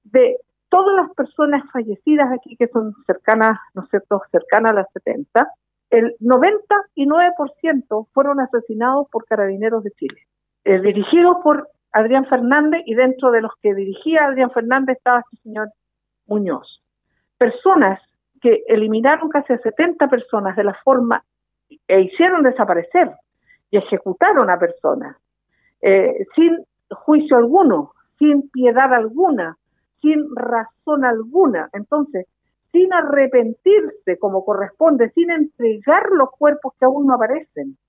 de todas las personas fallecidas aquí, que son cercanas, ¿no es cierto?, cercanas a las 70, el 99% fueron asesinados por Carabineros de Chile, dirigidos por Adrián Fernández, y dentro de los que dirigía Adrián Fernández estaba este señor Muñoz. Personas que eliminaron casi a 70 personas de la forma e hicieron desaparecer y ejecutaron a personas sin juicio alguno, sin piedad alguna, sin razón alguna. Entonces, sin arrepentirse como corresponde, sin entregar los cuerpos que aún no aparecen.